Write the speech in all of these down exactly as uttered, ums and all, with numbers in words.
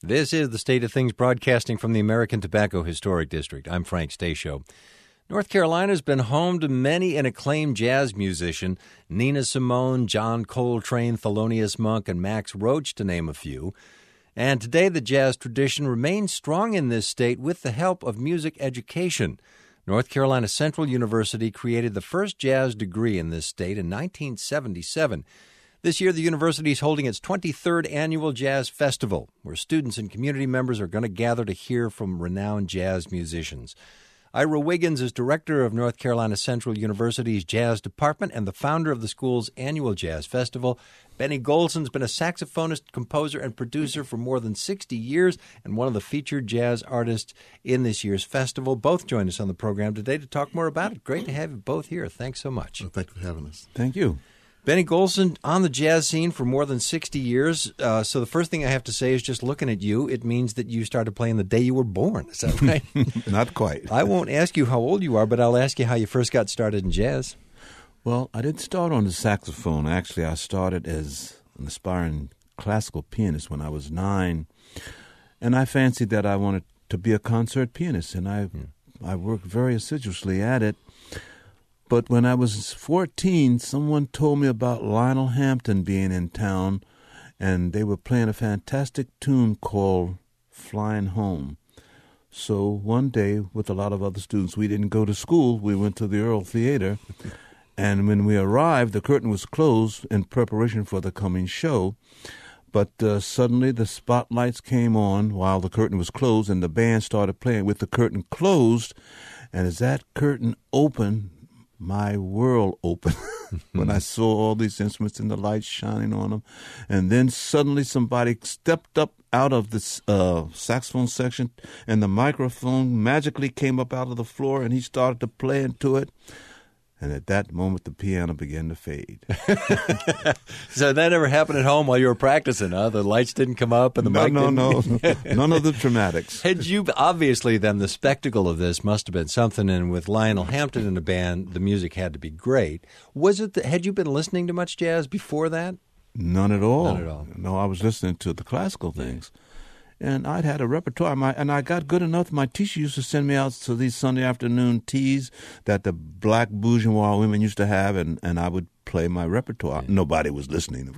This is the State of Things broadcasting from the American Tobacco Historic District. I'm Frank Stasio. North Carolina's been home to many an acclaimed jazz musician, Nina Simone, John Coltrane, Thelonious Monk, and Max Roach, to name a few. And today the jazz tradition remains strong in this state with the help of music education. North Carolina Central University created the first jazz degree in this state in nineteen seventy-seven. This year, the university is holding its twenty-third annual Jazz Festival, where students and community members are going to gather to hear from renowned jazz musicians. Ira Wiggins is director of North Carolina Central University's Jazz Department and the founder of the school's annual Jazz Festival. Benny Golson's been a saxophonist, composer, and producer for more than sixty years and one of the featured jazz artists in this year's festival. Both join us on the program today to talk more about it. Great to have you both here. Thanks so much. Well, thank you for having us. Thank you. Benny Golson, on the jazz scene for more than sixty years. Uh, so the first thing I have to say is just looking at you, it means that you started playing the day you were born. Is that right? Not quite. I won't ask you how old you are, but I'll ask you how you first got started in jazz. Well, I didn't start on the saxophone. Actually, I started as an aspiring classical pianist when I was nine. And I fancied that I wanted to be a concert pianist, and I, hmm. I worked very assiduously at it. But when I was fourteen, someone told me about Lionel Hampton being in town, and they were playing a fantastic tune called Flying Home. So one day, with a lot of other students, we didn't go to school. We went to the Earl Theater, and when we arrived, the curtain was closed in preparation for the coming show. But uh, suddenly the spotlights came on while the curtain was closed, and the band started playing with the curtain closed. And as that curtain opened, my world opened when I saw all these instruments and the lights shining on them. And then suddenly somebody stepped up out of this uh, saxophone section, and the microphone magically came up out of the floor, and he started to play into it. And at that moment, the piano began to fade. So that never happened at home while you were practicing, huh? The lights didn't come up and the no, mic no, didn't? No, no. None of the dramatics. Had you, obviously, then, the spectacle of this must have been something, and with Lionel Hampton in the band, the music had to be great. Was it? The, had you been listening to much jazz before that? None at all. None at all. No, I was listening to the classical things. And I'd had a repertoire, my, and I got good enough. My teacher used to send me out to these Sunday afternoon teas that the black bourgeois women used to have, and, and I would play my repertoire. Yeah. Nobody was listening.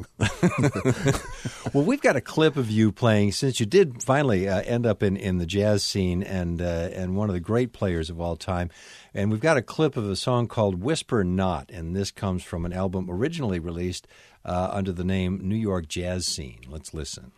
Well, we've got a clip of you playing, since you did finally uh, end up in, in the jazz scene and uh, and one of the great players of all time. And we've got a clip of a song called Whisper Not, and this comes from an album originally released uh, under the name New York Jazz Scene. Let's listen.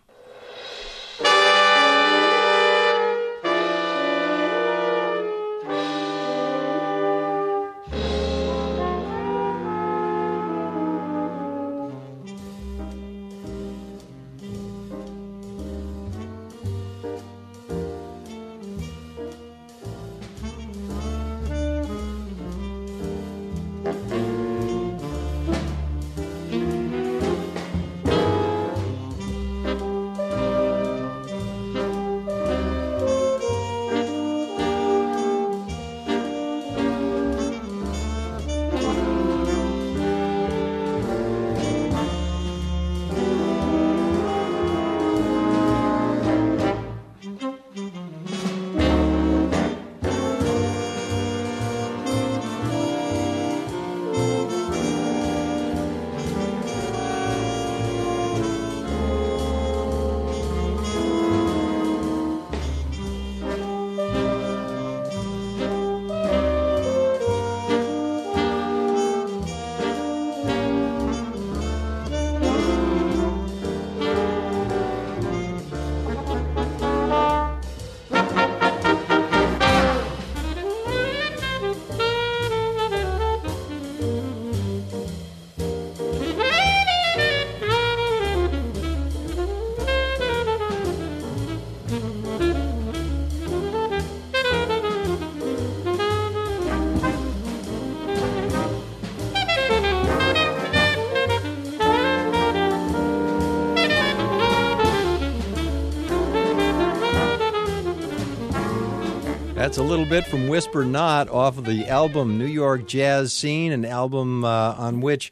That's a little bit from Whisper Not off of the album New York Jazz Scene, an album uh, on which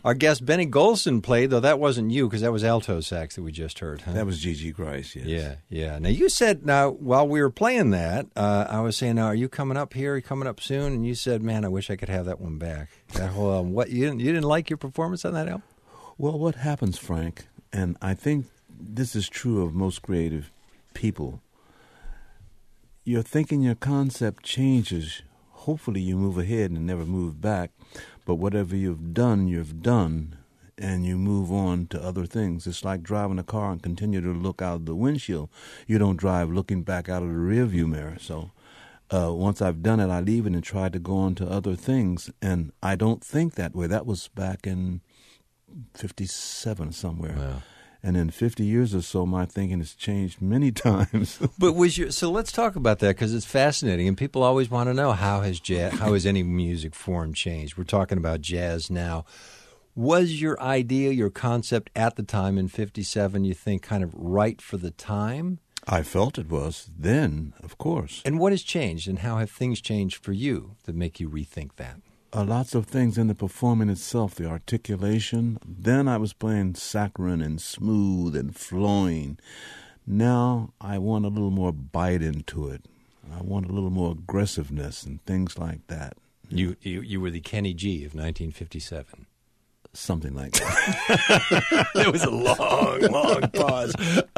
Our guest Benny Golson played, though that wasn't you, because that was alto sax that we just heard. Huh? That was Gigi Grice, yes. Yeah, yeah. Now, you said, now, while we were playing that, uh, I was saying, now, are you coming up here? Are you coming up soon? And you said, man, I wish I could have that one back. That whole, um, what, you didn't, you didn't like your performance on that album? Well, what happens, Frank, and I think this is true of most creative people, your thinking, your concept changes. Hopefully you move ahead and never move back, but whatever you've done, you've done, and you move on to other things. It's like driving a car and continue to look out of the windshield. You don't drive looking back out of the rearview mirror. So uh, once I've done it, I leave it and try to go on to other things, and I don't think that way. That was back in fifty-seven somewhere. Wow. And in fifty years or so, my thinking has changed many times. But was your so let's talk about that, because it's fascinating, and people always want to know, how has jazz, how has any music form changed? We're talking about jazz now. Was your idea, your concept at the time in fifty-seven, you think, kind of right for the time? I felt it was then, of course. And what has changed, and how have things changed for you that make you rethink that? Uh, lots of things in the performing itself, the articulation. Then I was playing saccharine and smooth and flowing. Now I want a little more bite into it. I want a little more aggressiveness and things like that. You you, you were the Kenny G of nineteen fifty-seven. Something like that. It was a long, long pause.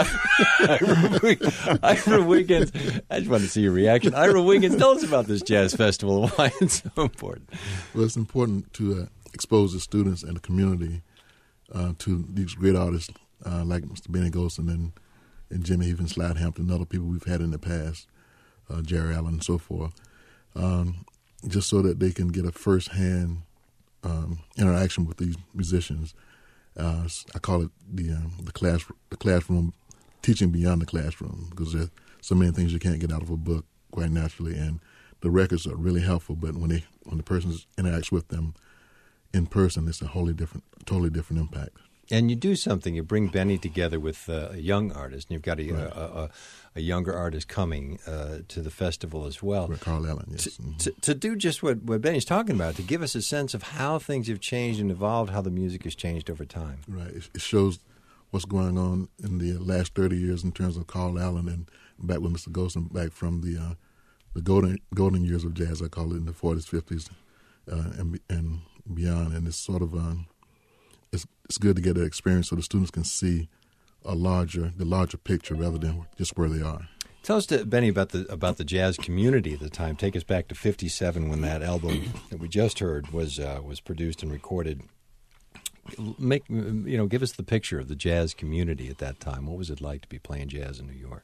Ira Wiggins, I just want to see your reaction. Ira Wiggins, tell us about this jazz festival and why it's so important. Well, it's important to uh, expose the students and the community uh, to these great artists uh, like Mister Benny Golson and, and Jimmy Heath and Slide Hampton and other people we've had in the past, uh, Jerry Allen and so forth, um, just so that they can get a first-hand Um, interaction with these musicians. Uh, I call it the um, the class the classroom teaching beyond the classroom, because there's so many things you can't get out of a book quite naturally, and the records are really helpful. But when they when the person interacts with them in person, it's a wholly different, totally different impact. And you do something. You bring Benny together with uh, a young artist, and you've got a, right. a, a, a younger artist coming uh, to the festival as well. Right, Carl Allen, yes. To, mm-hmm. to, to do just what, what Benny's talking about, to give us a sense of how things have changed and evolved, how the music has changed over time. Right. It, it shows what's going on in the last thirty years in terms of Carl Allen and back with Mister Golson, back from the uh, the golden golden years of jazz, I call it, in the forties, fifties, uh, and and beyond. And it's sort of um, it's it's good to get that experience so the students can see a larger the larger picture rather than just where they are. Tell us, to, Benny, about the about the jazz community at the time. Take us back to fifty-seven when that album that we just heard was uh, was produced and recorded. Make you know, give us the picture of the jazz community at that time. What was it like to be playing jazz in New York?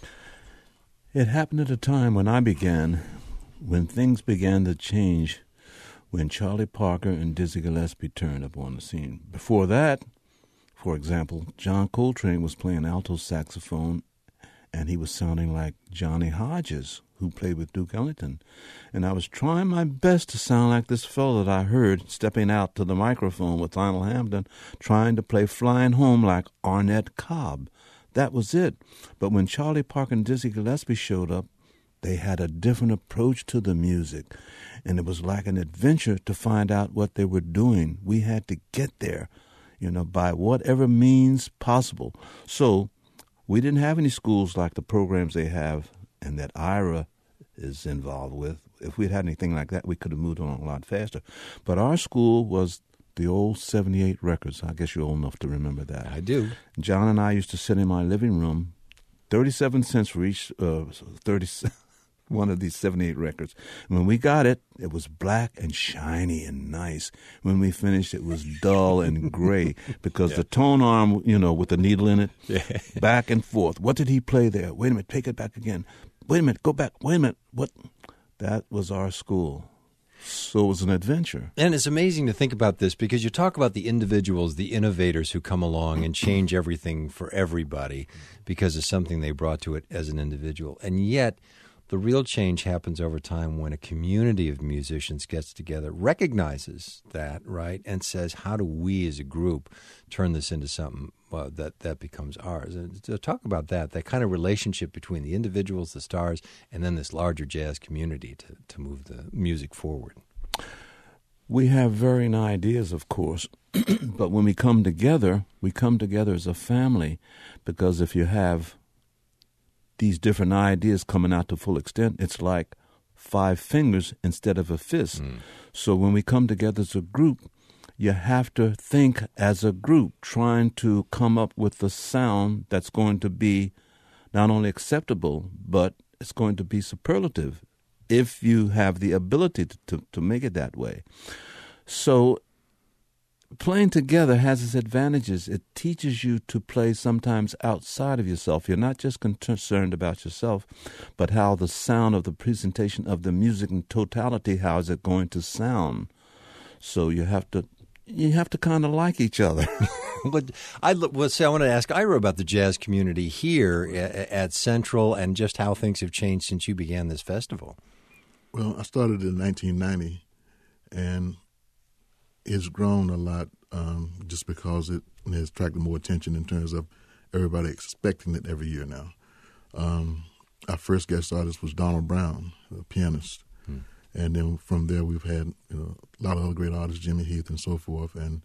It happened at a time when I began, when things began to change, when Charlie Parker and Dizzy Gillespie turned up on the scene. Before that, for example, John Coltrane was playing alto saxophone, and he was sounding like Johnny Hodges, who played with Duke Ellington. And I was trying my best to sound like this fellow that I heard stepping out to the microphone with Lionel Hampton, trying to play Flying Home like Arnett Cobb. That was it. But when Charlie Parker and Dizzy Gillespie showed up, they had a different approach to the music. And it was like an adventure to find out what they were doing. We had to get there, you know, by whatever means possible. So we didn't have any schools like the programs they have and that Ira is involved with. If we'd had anything like that, we could have moved on a lot faster. But our school was the old seventy-eight records. I guess you're old enough to remember that. I do. John and I used to sit in my living room, thirty-seven cents for each uh, thirty one of these seventy-eight records. When we got it, it was black and shiny and nice. When we finished, it was dull and gray because yeah. the tone arm, you know, with the needle in it, yeah. back and forth. What did he play there? Wait a minute, take it back again. Wait a minute, go back. Wait a minute. What? That was our school. So it was an adventure. And it's amazing to think about this because you talk about the individuals, the innovators who come along and change everything for everybody because of something they brought to it as an individual. And yet the real change happens over time when a community of musicians gets together, recognizes that, right, and says, how do we as a group turn this into something uh, that, that becomes ours? And to talk about that, that kind of relationship between the individuals, the stars, and then this larger jazz community to, to move the music forward. We have varying ideas, of course, But when we come together, we come together as a family, because if you have these different ideas coming out to full extent, it's like five fingers instead of a fist. Mm. So when we come together as a group, you have to think as a group, trying to come up with a sound that's going to be not only acceptable, but it's going to be superlative if you have the ability to, to, to make it that way. So playing together has its advantages. It teaches you to play sometimes outside of yourself. You're not just concerned about yourself, but how the sound of the presentation of the music in totality, how is it going to sound? So you have to you have to kind of like each other. But I well, say I want to ask Ira about the jazz community here at, at Central and just how things have changed since you began this festival. Well, I started in nineteen ninety, and it's grown a lot um, just because it has attracted more attention in terms of everybody expecting it every year now. Um, our first guest artist was Donald Brown, a pianist. Hmm. And then from there we've had you know, a lot of other great artists, Jimmy Heath and so forth. And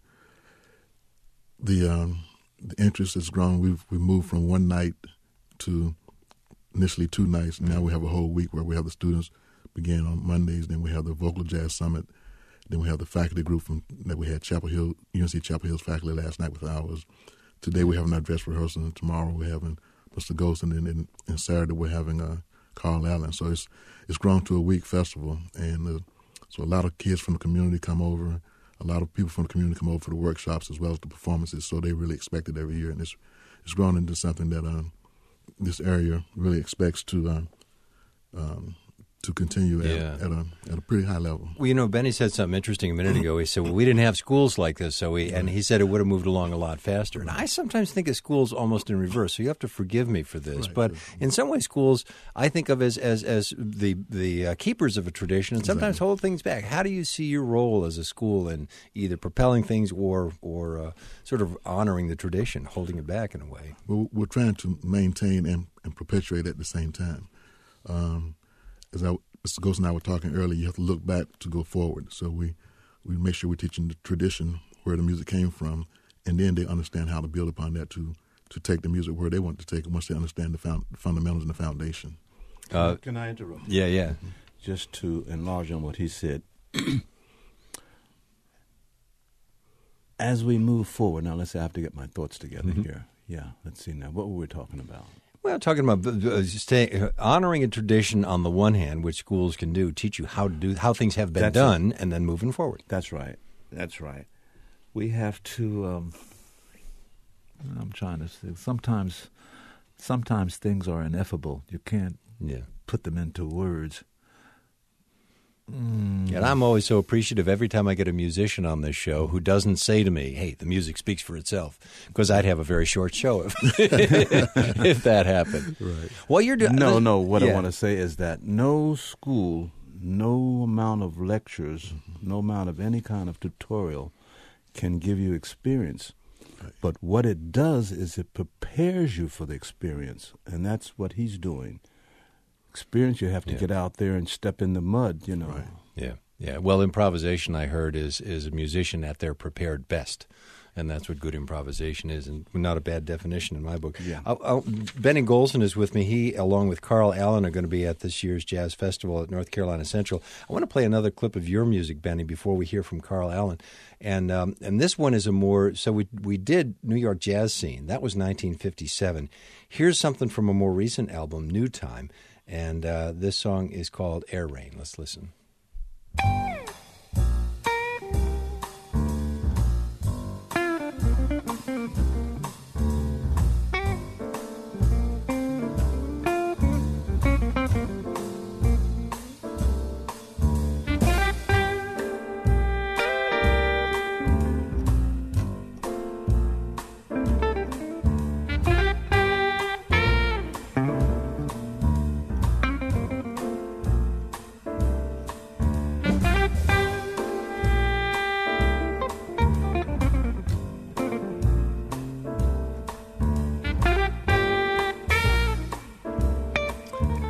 the um, the interest has grown. We've we moved from one night to initially two nights. And now we have a whole week where we have the students begin on Mondays. Then we have the Vocal Jazz Summit. Then we have the faculty group from that we had Chapel Hill, U N C Chapel Hill's faculty last night with ours. Today we're having our dress rehearsal, and tomorrow we're having Mister Ghost, and then and Saturday we're having uh, Carl Allen. So it's it's grown to a week festival, and uh, so a lot of kids from the community come over. A lot of people from the community come over for the workshops as well as the performances. So they really expect it every year, and it's it's grown into something that um, this area really expects to. Um, um, to continue at, yeah. at, a, at a pretty high level. Well, you know, Benny said something interesting a minute ago. He said, well, we didn't have schools like this, so we, and he said it would have moved along a lot faster. And I sometimes think of schools almost in reverse, so you have to forgive me for this. Right. But in some ways, schools I think of as as, as the, the uh, keepers of a tradition and sometimes exactly. hold things back. How do you see your role as a school in either propelling things or, or uh, sort of honoring the tradition, holding it back in a way? Well, we're trying to maintain and, and perpetuate at the same time. Um, as I, Mister Ghost and I were talking earlier, you have to look back to go forward. So we, we make sure we're teaching the tradition, where the music came from, and then they understand how to build upon that to, to take the music where they want to take it once they understand the, found, the fundamentals and the foundation. Uh, Can I interrupt? Yeah, yeah. Just to enlarge on what he said. As we move forward, now let's say I have to get my thoughts together mm-hmm. here. Yeah, let's see now. What were we talking about? Well, talking about uh, stay, honoring a tradition on the one hand, which schools can do, teach you how to do how things have been That's done, it. and then moving forward. That's right. That's right. We have to. Um, I'm trying to say. Sometimes, sometimes things are ineffable. You can't yeah. put them into words. Mm. And I'm always so appreciative every time I get a musician on this show who doesn't say to me, hey, the music speaks for itself, because I'd have a very short show if, if that happened. Right. Well, you're doing No, no, what yeah. I want to say is that no school, no amount of lectures, mm-hmm. no amount of any kind of tutorial can give you experience. Right. But what it does is it prepares you for the experience, and that's what he's doing. Experience, you have to yeah. get out there and step in the mud, you know. Right. Yeah, yeah. Well, improvisation, I heard, is is a musician at their prepared best, and that's what good improvisation is, and not a bad definition in my book. Yeah. I'll, I'll, Benny Golson is with me. He, along with Carl Allen, are going to be at this year's Jazz Festival at North Carolina Central. I want to play another clip of your music, Benny, before we hear from Carl Allen, and um, and this one is a more so we we did New York Jazz Scene. That was nineteen fifty-seven. Here's something from a more recent album, New Time. And uh, this song is called Air Rain. Let's listen.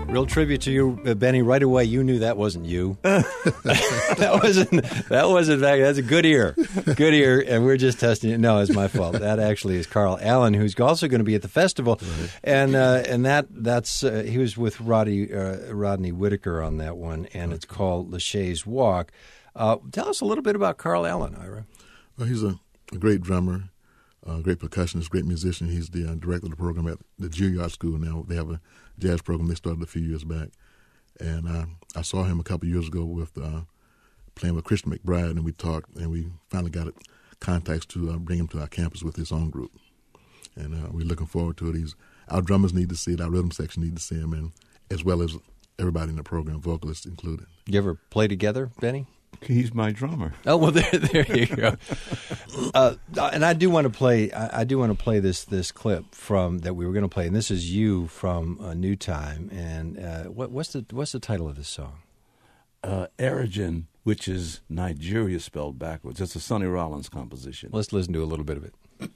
Real tribute to you, uh, Benny. Right away, you knew that wasn't you. that wasn't. That wasn't. That's a good ear, good ear. And we're just testing it. No, it's my fault. That actually is Carl Allen, who's also going to be at the festival, right. and uh, and that that's uh, he was with Rodney uh, Rodney Whitaker on that one, and it's called Lachey's Walk. Uh, tell us a little bit about Carl Allen, Ira. Well, he's a, a great drummer, a great percussionist, great musician. He's the uh, director of the program at the Juilliard School now. They have a jazz program they started a few years back. And uh, I saw him a couple of years ago with uh, playing with Christian McBride, and we talked, and we finally got contacts to uh, bring him to our campus with his own group. And uh, we're looking forward to it. He's, our drummers need to see it, our rhythm section need to see him, and as well as everybody in the program, vocalists included. You ever play together, Benny? He's my drummer. Oh well, there, there you go. uh, and I do want to play. I, I do want to play this this clip from that we were going to play, and this is you from uh, New Time. And uh, what, what's the what's the title of this song? Uh, Erigen, which is Nigeria spelled backwards. It's a Sonny Rollins composition. Let's listen to a little bit of it.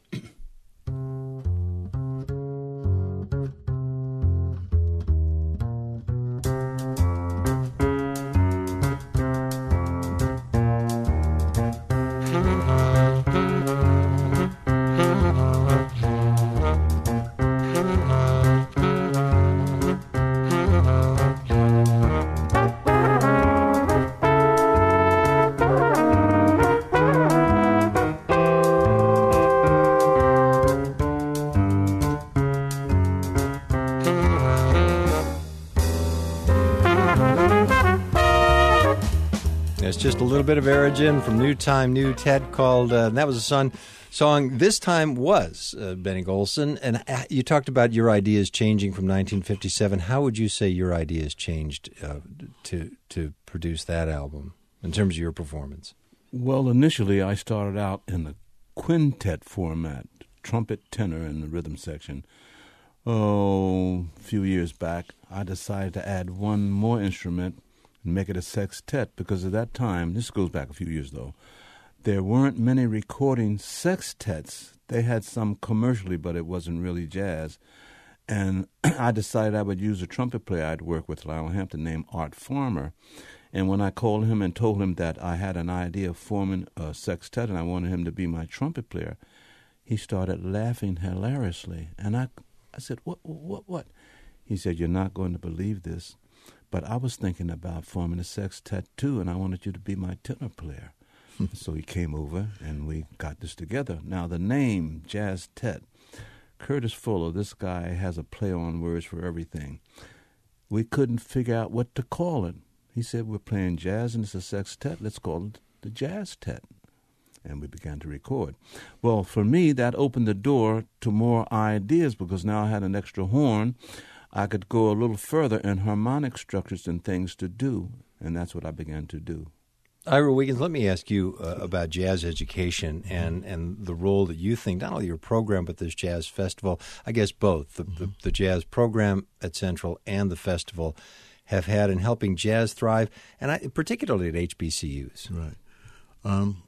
Just a little bit of Erigen from New Time, New Ted called, uh, and that was a song, song this time was uh, Benny Golson. And uh, you talked about your ideas changing from nineteen fifty-seven. How would you say your ideas changed uh, to to produce that album in terms of your performance? Well, initially I started out in the quintet format, trumpet, tenor, and the rhythm section. Oh, a few years back, I decided to add one more instrument and make it a sextet, because at that time, this goes back a few years though, there weren't many recording sextets. They had some commercially, but it wasn't really jazz. And I decided I would use a trumpet player I'd worked with Lionel Hampton named Art Farmer. And when I called him and told him that I had an idea of forming a sextet and I wanted him to be my trumpet player, he started laughing hilariously. And I, I said, what, what, what? He said, you're not going to believe this, but I was thinking about forming a sextet too, and I wanted you to be my tenor player. So he came over, and we got this together. Now, the name, Jazz Tet, Curtis Fuller, this guy has a play on words for everything. We couldn't figure out what to call it. He said, we're playing jazz, and it's a sextet. Let's call it the Jazz Tet. And we began to record. Well, for me, that opened the door to more ideas, because now I had an extra horn. I could go a little further in harmonic structures and things to do, and that's what I began to do. Ira Wiggins, let me ask you uh, about jazz education and, and the role that you think, not only your program, but this jazz festival, I guess both, the, mm-hmm. the, the jazz program at Central and the festival have had in helping jazz thrive, and I, particularly at H B C Us. Right. Um,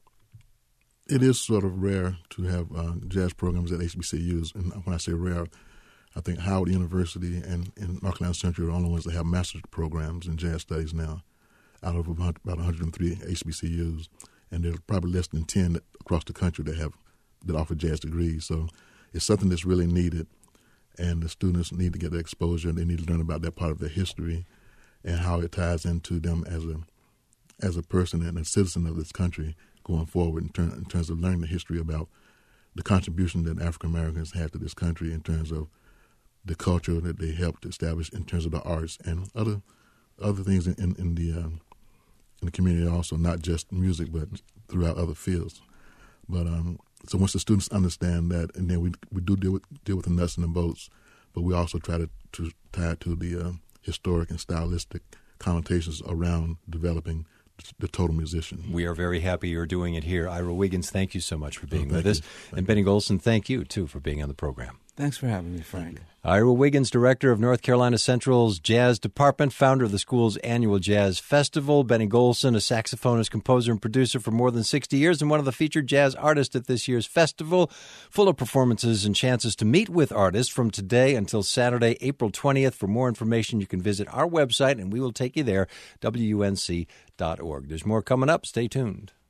it is sort of rare to have uh, jazz programs at H B C Us, and when I say rare, I think Howard University and, and North Carolina Central are the only ones that have master's programs in jazz studies now, out of about one hundred three H B C Us, and there's probably less than ten across the country that have that offer jazz degrees. So it's something that's really needed, and the students need to get the exposure, and they need to learn about that part of their history and how it ties into them as a as a person and a citizen of this country going forward in, ter- in terms of learning the history about the contribution that African Americans had to this country in terms of the culture that they helped establish in terms of the arts and other other things in, in, in the um, in the community also, not just music, but throughout other fields. But um, so once the students understand that, and then we we do deal with deal with the nuts and the bolts, but we also try to, to tie it to the uh, historic and stylistic connotations around developing the total musician. We are very happy you're doing it here. Ira Wiggins, thank you so much for being oh, with us. You. And Benny Golson, thank you, too, for being on the program. Thanks for having me, Frank. Ira Wiggins, director of North Carolina Central's Jazz Department, founder of the school's annual Jazz Festival. Benny Golson, a saxophonist, composer, and producer for more than sixty years, and one of the featured jazz artists at this year's festival, full of performances and chances to meet with artists from today until Saturday, April twentieth. For more information, you can visit our website, and we will take you there, W U N C dot org. There's more coming up. Stay tuned.